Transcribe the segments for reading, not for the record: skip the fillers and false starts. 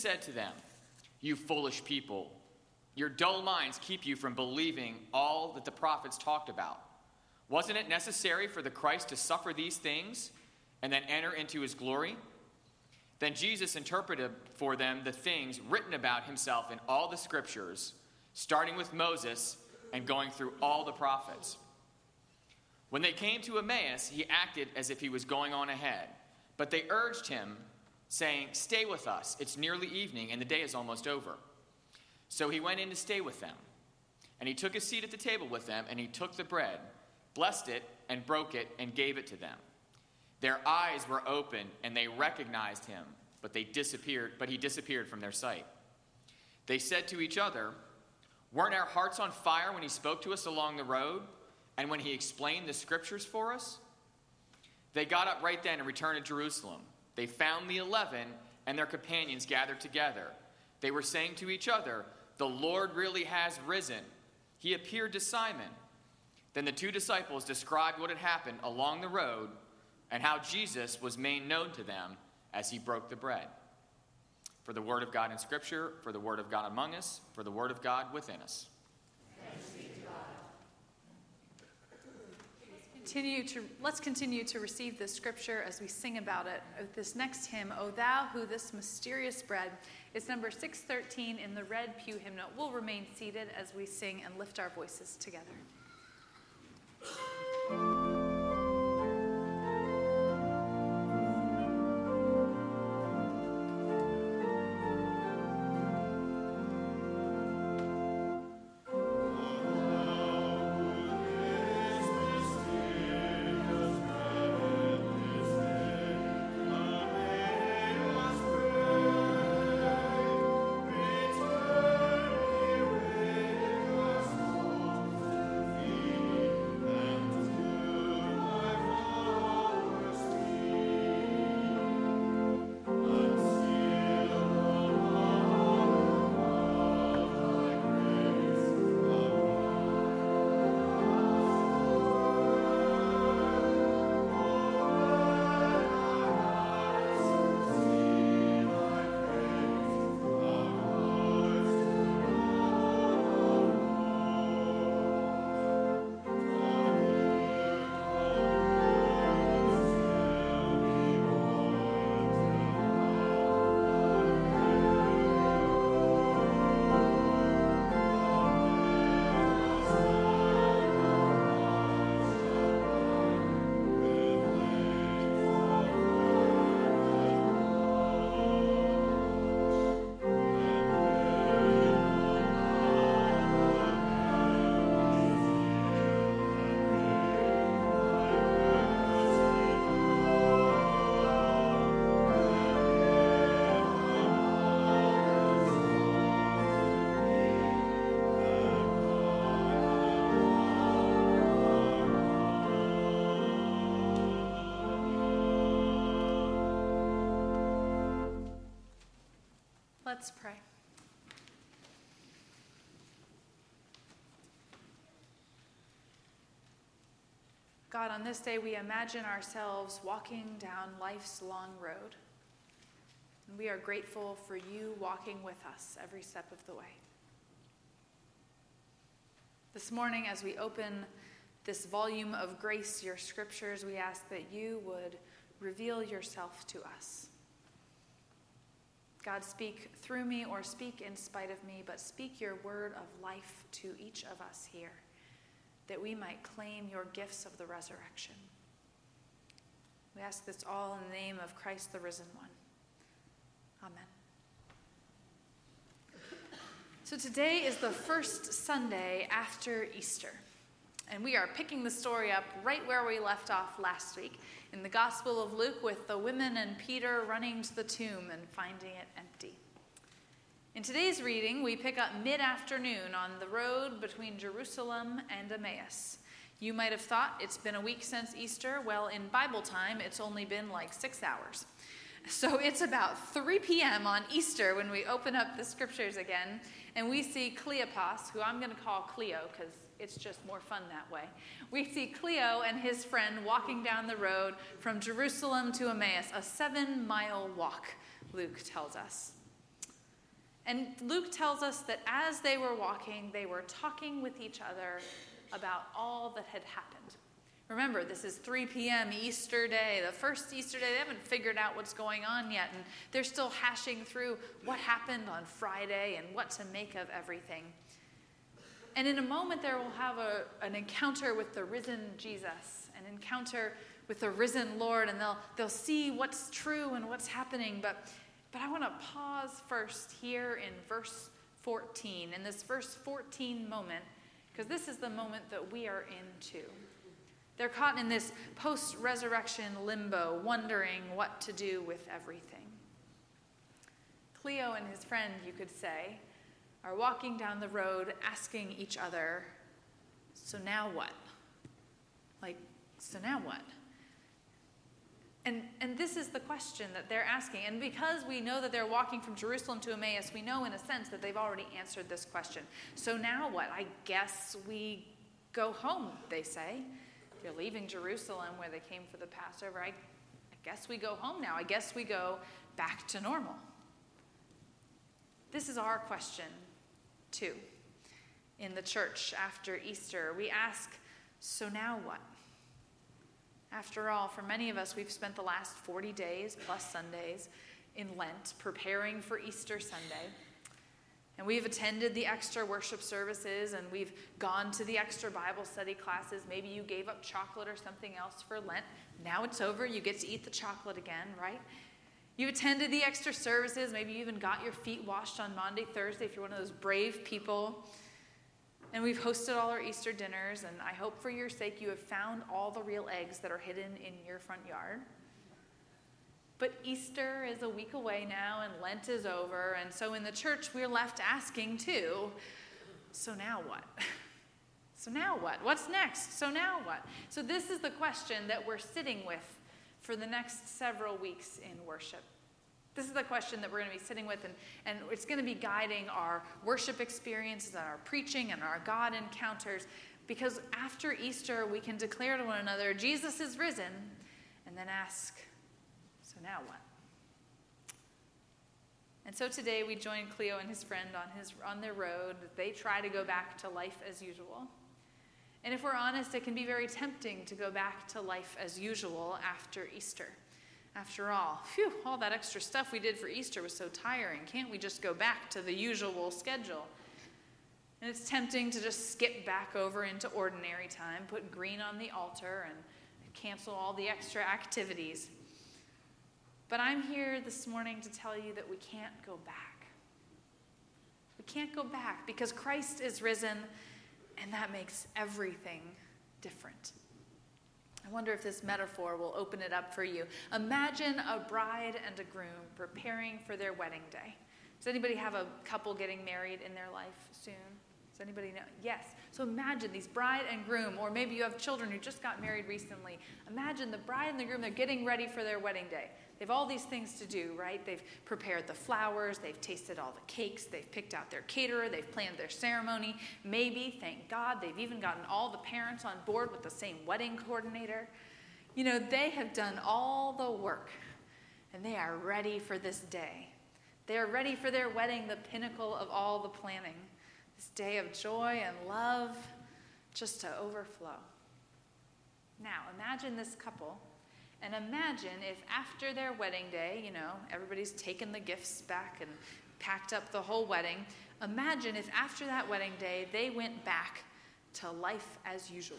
said to them, "You foolish people, your dull minds keep you from believing all that the prophets talked about. Wasn't it necessary for the Christ to suffer these things and then enter into his glory?" Then Jesus interpreted for them the things written about himself in all the scriptures, starting with Moses and going through all the prophets. When they came to Emmaus, he acted as if he was going on ahead. But they urged him, saying, "Stay with us. It's nearly evening, and the day is almost over." So he went in to stay with them. And he took a seat at the table with them, and he took the bread, blessed it, and broke it, and gave it to them. Their eyes were opened, and they recognized him, but he disappeared from their sight. They said to each other, "Weren't our hearts on fire when he spoke to us along the road, and when he explained the scriptures for us?" They got up right then and returned to Jerusalem. They found the 11 and their companions gathered together. They were saying to each other, "The Lord really has risen. He appeared to Simon." Then the two disciples described what had happened along the road and how Jesus was made known to them as he broke the bread. For the word of God in Scripture, for the word of God among us, for the word of God within us. Thanks be to God. Let's continue to receive this scripture as we sing about it. This next hymn, "O Thou Who This Mysterious Bread," is number 613 in the red pew hymnal. We'll remain seated as we sing and lift our voices together. Let's pray. God, on this day we imagine ourselves walking down life's long road. And we are grateful for you walking with us every step of the way. This morning, as we open this volume of grace, your scriptures, we ask that you would reveal yourself to us. God, speak through me or speak in spite of me, but speak your word of life to each of us here, that we might claim your gifts of the resurrection. We ask this all in the name of Christ, the risen one. Amen. So today is the first Sunday after Easter. And we are picking the story up right where we left off last week in the Gospel of Luke, with the women and Peter running to the tomb and finding it empty. In today's reading, we pick up mid-afternoon on the road between Jerusalem and Emmaus. You might have thought it's been a week since Easter. Well, in Bible time, it's only been like 6 hours. So it's about 3 p.m. on Easter when we open up the scriptures again, and we see Cleopas, who I'm going to call Cleo because it's just more fun that way. We see Cleo and his friend walking down the road from Jerusalem to Emmaus, a 7-mile walk, Luke tells us. And Luke tells us that as they were walking, they were talking with each other about all that had happened. Remember, this is 3 p.m. Easter Day, the first Easter Day. They haven't figured out what's going on yet, and they're still hashing through what happened on Friday and what to make of everything. And in a moment, there will have an encounter with the risen Jesus, an encounter with the risen Lord, and they'll see what's true and what's happening. But I want to pause first here in verse 14, in this verse 14 moment, because this is the moment that we are in too. They're caught in this post-resurrection limbo, wondering what to do with everything. Cleo and his friend, you could say, are walking down the road asking each other, so now what? So now what? And this is the question that they're asking. And because we know that they're walking from Jerusalem to Emmaus, we know in a sense that they've already answered this question. So now what? I guess we go home, they say. They're leaving Jerusalem where they came for the Passover. I guess we go home now. I guess we go back to normal. This is our question, too. In the church after Easter, we ask, so now what? After all, for many of us, we've spent the last 40 days plus Sundays in Lent preparing for Easter Sunday. And we've attended the extra worship services, and we've gone to the extra Bible study classes. Maybe you gave up chocolate or something else for Lent. Now it's over. You get to eat the chocolate again, right? You attended the extra services. Maybe you even got your feet washed on Maundy, Thursday if you're one of those brave people. And we've hosted all our Easter dinners, and I hope for your sake you have found all the real eggs that are hidden in your front yard. But Easter is a week away now, and Lent is over, and so in the church we're left asking too, so now what? So now what? What's next? So now what? So this is the question that we're sitting with for the next several weeks in worship. This is the question that we're going to be sitting with, and it's going to be guiding our worship experiences and our preaching and our God encounters, because after Easter we can declare to one another, Jesus is risen, and then ask, so now what? And so today we join Cleo and his friend on their road. They try to go back to life as usual. And if we're honest, it can be very tempting to go back to life as usual after Easter. After all, all that extra stuff we did for Easter was so tiring. Can't we just go back to the usual schedule? And it's tempting to just skip back over into ordinary time, put green on the altar, and cancel all the extra activities. But I'm here this morning to tell you that we can't go back. We can't go back because Christ is risen, and that makes everything different. I wonder if this metaphor will open it up for you. Imagine a bride and a groom preparing for their wedding day. Does anybody have a couple getting married in their life soon? Does anybody know? Yes. So imagine these bride and groom, or maybe you have children who just got married recently. Imagine the bride and the groom, they're getting ready for their wedding day. They have all these things to do, right? They've prepared the flowers, they've tasted all the cakes, they've picked out their caterer, they've planned their ceremony. Maybe, thank God, they've even gotten all the parents on board with the same wedding coordinator. You know, they have done all the work, and they are ready for this day. They are ready for their wedding, the pinnacle of all the planning. This day of joy and love, just to overflow. Now, imagine this couple. And imagine if after their wedding day, everybody's taken the gifts back and packed up the whole wedding. Imagine if after that wedding day, they went back to life as usual.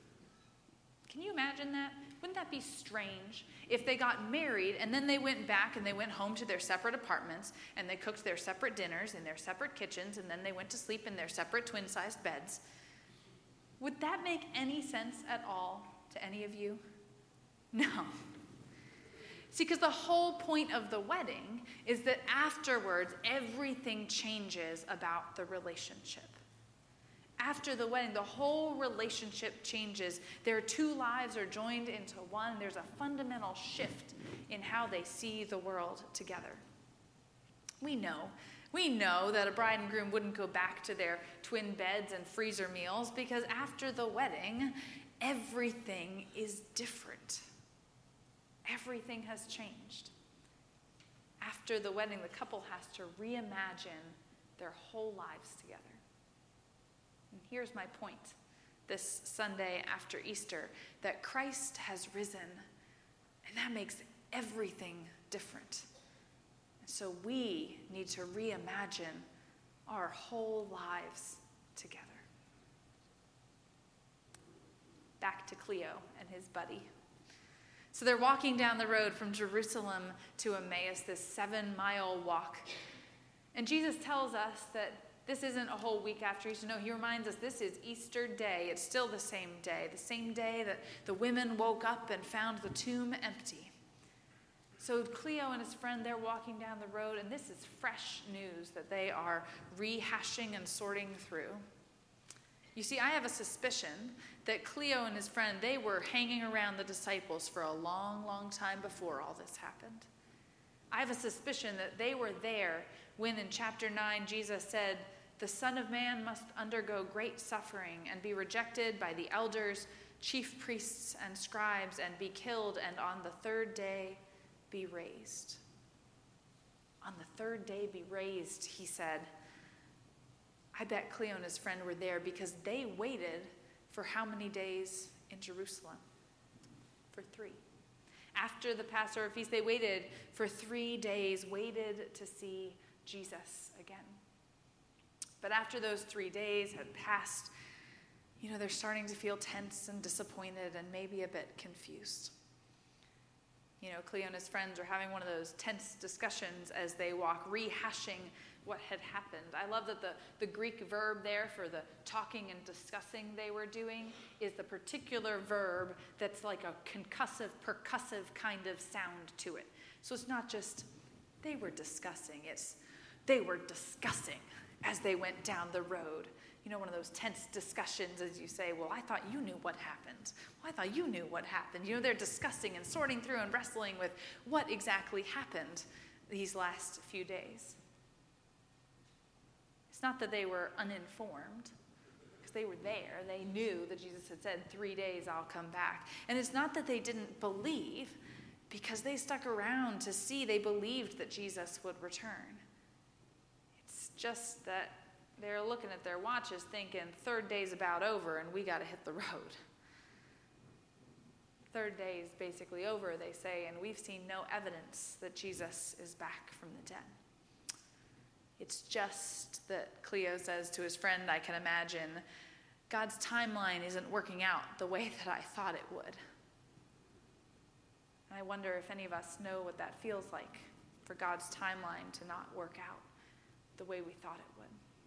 Can you imagine that? Wouldn't that be strange if they got married and then they went back and they went home to their separate apartments and they cooked their separate dinners in their separate kitchens and then they went to sleep in their separate twin-sized beds? Would that make any sense at all to any of you? No. See, because the whole point of the wedding is that afterwards, everything changes about the relationship. After the wedding, the whole relationship changes. Their two lives are joined into one. There's a fundamental shift in how they see the world together. We know that a bride and groom wouldn't go back to their twin beds and freezer meals because after the wedding, everything is different. Everything has changed. After the wedding, the couple has to reimagine their whole lives together. And here's my point this Sunday after Easter, that Christ has risen, and that makes everything different. And so we need to reimagine our whole lives together. Back to Cleo and his buddy. So they're walking down the road from Jerusalem to Emmaus, this 7-mile walk. And Jesus tells us that this isn't a whole week after Easter. No, he reminds us this is Easter day. It's still the same day that the women woke up and found the tomb empty. So Cleo and his friend, they're walking down the road, and this is fresh news that they are rehashing and sorting through. You see, I have a suspicion that Cleo and his friend, they were hanging around the disciples for a long, long time before all this happened. I have a suspicion that they were there when in chapter 9 Jesus said, "The Son of Man must undergo great suffering and be rejected by the elders, chief priests, and scribes, and be killed, and on the third day be raised." On the third day be raised, he said. I bet Cleo and his friend were there because they waited for how many days in Jerusalem? For 3. After the Passover feast, they waited for 3 days, waited to see Jesus again. But after those 3 days had passed, they're starting to feel tense and disappointed and maybe a bit confused. Cleo and his friends are having one of those tense discussions as they walk, rehashing what had happened. I love that the Greek verb there for the talking and discussing they were doing is the particular verb that's like a concussive, percussive kind of sound to it. So it's not just they were discussing, it's they were discussing as they went down the road. One of those tense discussions as you say, well, I thought you knew what happened. Well, I thought you knew what happened. They're discussing and sorting through and wrestling with what exactly happened these last few days. It's not that they were uninformed, because they were there. They knew that Jesus had said, 3 days I'll come back. And it's not that they didn't believe, because they stuck around to see. They believed that Jesus would return. It's just that they're looking at their watches thinking, third day's about over and we got to hit the road. Third day's basically over, they say, and we've seen no evidence that Jesus is back from the dead. It's just that Cleo says to his friend, I can imagine, God's timeline isn't working out the way that I thought it would. And I wonder if any of us know what that feels like for God's timeline to not work out the way we thought it would.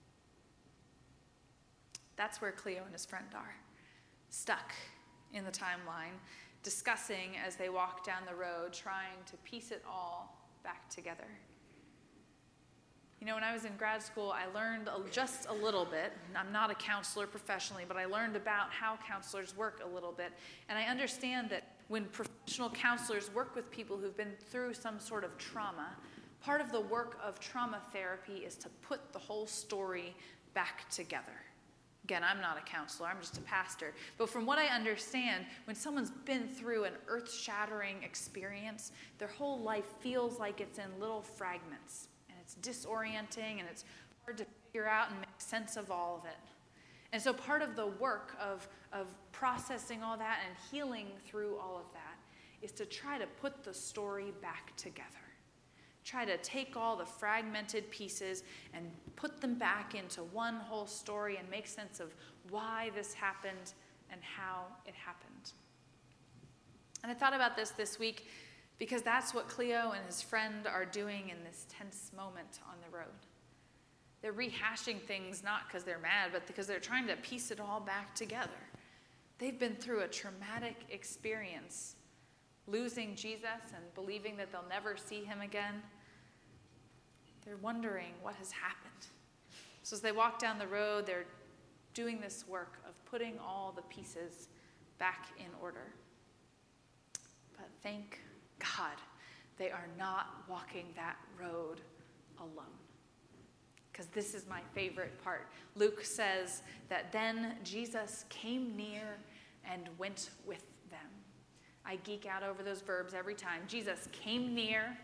That's where Cleo and his friend are, stuck in the timeline, discussing as they walk down the road, trying to piece it all back together. When I was in grad school, I learned just a little bit. I'm not a counselor professionally, but I learned about how counselors work a little bit. And I understand that when professional counselors work with people who've been through some sort of trauma, part of the work of trauma therapy is to put the whole story back together. Again, I'm not a counselor, I'm just a pastor. But from what I understand, when someone's been through an earth-shattering experience, their whole life feels like it's in little fragments. And it's disorienting, and it's hard to figure out and make sense of all of it. And so part of the work of processing all that and healing through all of that is to try to put the story back together. Try to take all the fragmented pieces and put them back into one whole story and make sense of why this happened and how it happened. And I thought about this week because that's what Cleo and his friend are doing in this tense moment on the road. They're rehashing things not because they're mad, but because they're trying to piece it all back together. They've been through a traumatic experience, losing Jesus and believing that they'll never see him again. They're wondering what has happened. So as they walk down the road, they're doing this work of putting all the pieces back in order. But thank God they are not walking that road alone. Because this is my favorite part. Luke says that then Jesus came near and went with them. I geek out over those verbs every time. Jesus came near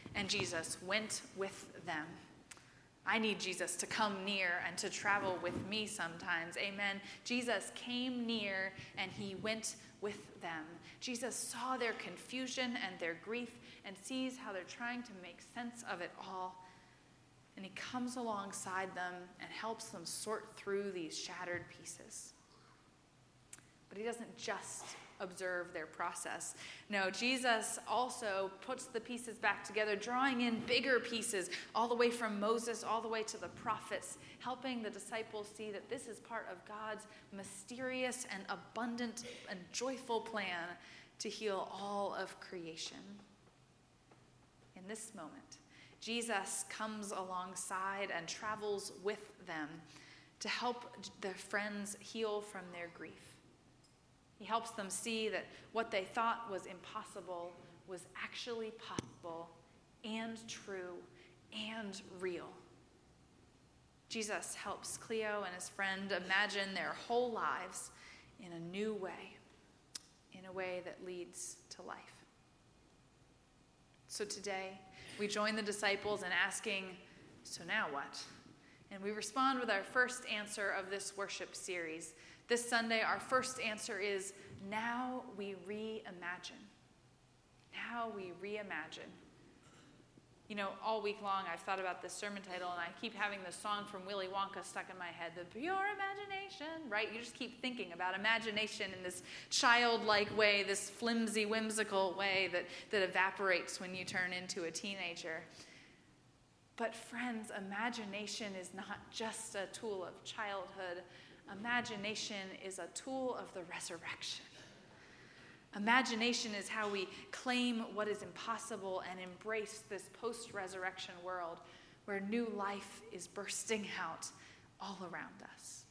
and Jesus went with them. I need Jesus to come near and to travel with me sometimes. Amen. Jesus came near and he went with them. Jesus saw their confusion and their grief and sees how they're trying to make sense of it all. And he comes alongside them and helps them sort through these shattered pieces. But he doesn't just observe their process. No, Jesus also puts the pieces back together, drawing in bigger pieces, all the way from Moses, all the way to the prophets, helping the disciples see that this is part of God's mysterious and abundant and joyful plan to heal all of creation. In this moment, Jesus comes alongside and travels with them to help their friends heal from their grief. He helps them see that what they thought was impossible was actually possible and true and real. Jesus helps Cleo and his friend imagine their whole lives in a new way, in a way that leads to life. So today, we join the disciples in asking, so now what? And we respond with our first answer of this worship series. This Sunday, our first answer is, now we reimagine. Now we reimagine. You know, all week long I've thought about this sermon title, and I keep having the song from Willy Wonka stuck in my head, the pure imagination, right? You just keep thinking about imagination in this childlike way, this flimsy, whimsical way that evaporates when you turn into a teenager. But friends, imagination is not just a tool of childhood. Imagination is a tool of the resurrection. Imagination is how we claim what is impossible and embrace this post-resurrection world where new life is bursting out all around us.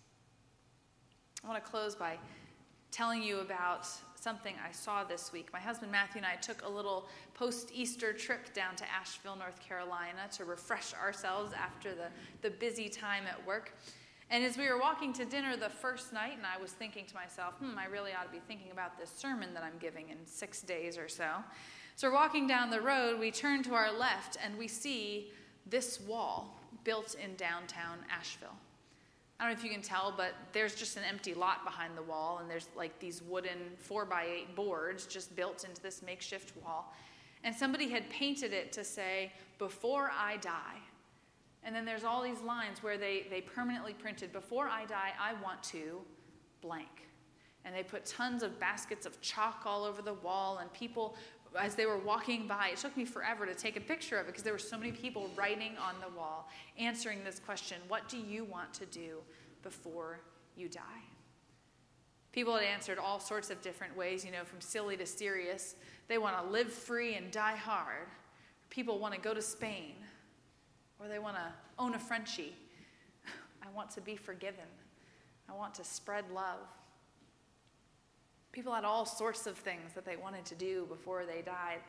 I want to close by telling you about something I saw this week. My husband Matthew and I took a little post-Easter trip down to Asheville, North Carolina to refresh ourselves after the busy time at work. And as we were walking to dinner the first night, and I was thinking to myself, I really ought to be thinking about this sermon that I'm giving in 6 days or so. So we're walking down the road, we turn to our left, and we see this wall built in downtown Asheville. I don't know if you can tell, but there's just an empty lot behind the wall, and there's like these wooden 4x8 boards just built into this makeshift wall. And somebody had painted it to say, "Before I die." And then there's all these lines where they permanently printed, "Before I die, I want to blank." And they put tons of baskets of chalk all over the wall, and people, as they were walking by, it took me forever to take a picture of it because there were so many people writing on the wall, answering this question, what do you want to do before you die? People had answered all sorts of different ways, from silly to serious. They want to live free and die hard. People want to go to Spain. Or they want to own a Frenchie. I want to be forgiven. I want to spread love. People had all sorts of things that they wanted to do before they died.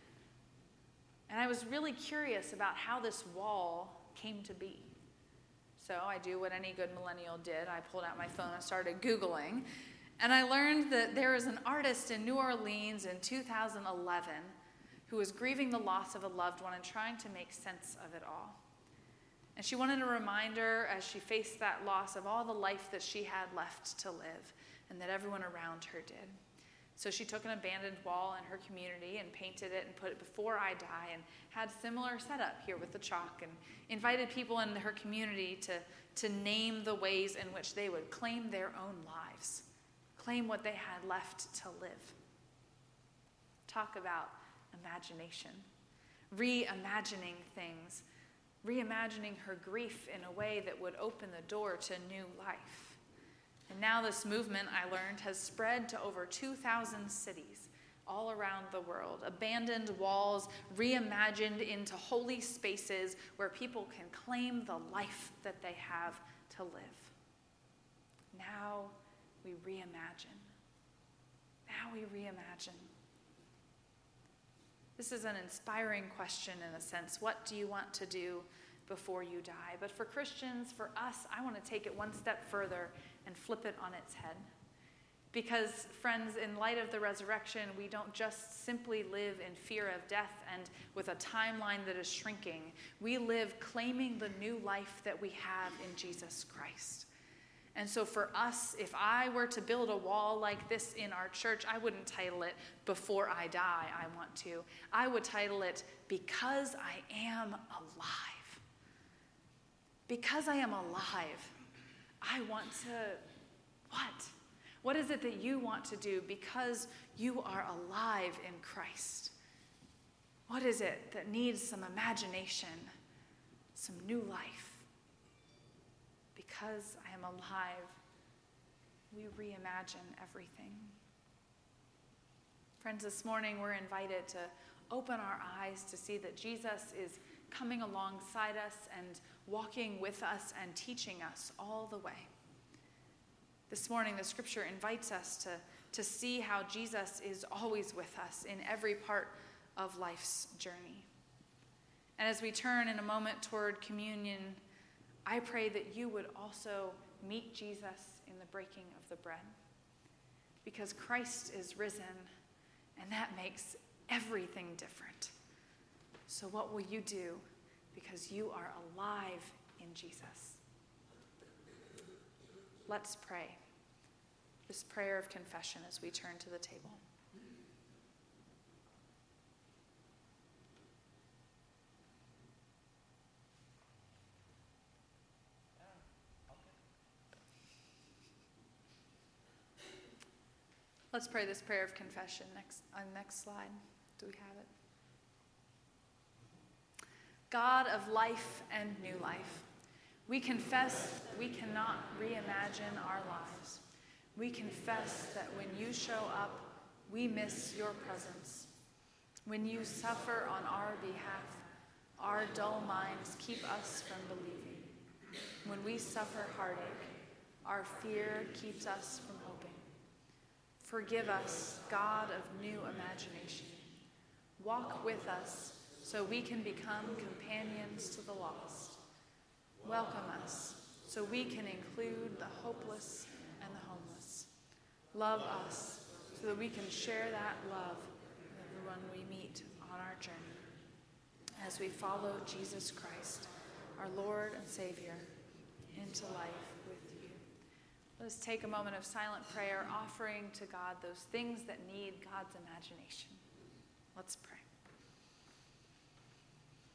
And I was really curious about how this wall came to be. So I do what any good millennial did. I pulled out my phone and started Googling. And I learned that there is an artist in New Orleans in 2011 who was grieving the loss of a loved one and trying to make sense of it all. And she wanted a reminder as she faced that loss of all the life that she had left to live and that everyone around her did. So she took an abandoned wall in her community and painted it and put it "Before I die" and had similar setup here with the chalk and invited people in her community to name the ways in which they would claim their own lives, claim what they had left to live. Talk about imagination, reimagining things, reimagining her grief in a way that would open the door to new life. And now this movement, I learned, has spread to over 2,000 cities all around the world. Abandoned walls reimagined into holy spaces where people can claim the life that they have to live. Now we reimagine. Now we reimagine. This is an inspiring question in a sense. What do you want to do before you die? But for Christians, for us, I want to take it one step further and flip it on its head. Because, friends, in light of the resurrection, we don't just simply live in fear of death and with a timeline that is shrinking. We live claiming the new life that we have in Jesus Christ. And so for us, if I were to build a wall like this in our church, I wouldn't title it "Before I Die, I Want to." I would title it "Because I Am Alive." Because I am alive, I want to, what? What is it that you want to do because you are alive in Christ? What is it that needs some imagination, some new life? Because I am alive, we reimagine everything. Friends, this morning we're invited to open our eyes to see that Jesus is coming alongside us and walking with us and teaching us all the way. This morning, the scripture invites us to see how Jesus is always with us in every part of life's journey. And as we turn in a moment toward communion, I pray that you would also meet Jesus in the breaking of the bread. Because Christ is risen, and that makes everything different. So what will you do? Because you are alive in Jesus. Let's pray this prayer of confession as we turn to the table. Let's pray this prayer of confession next slide. Do we have it? God of life and new life, we confess we cannot reimagine our lives. We confess that when you show up, we miss your presence. When you suffer on our behalf, our dull minds keep us from believing. When we suffer heartache, our fear keeps us from hoping. Forgive us, God of new imagination. Walk with us so we can become companions to the lost. Welcome us so we can include the hopeless and the homeless. Love us so that we can share that love with everyone we meet on our journey. As we follow Jesus Christ, our Lord and Savior, into life with you. Let us take a moment of silent prayer, offering to God those things that need God's imagination. Let's pray.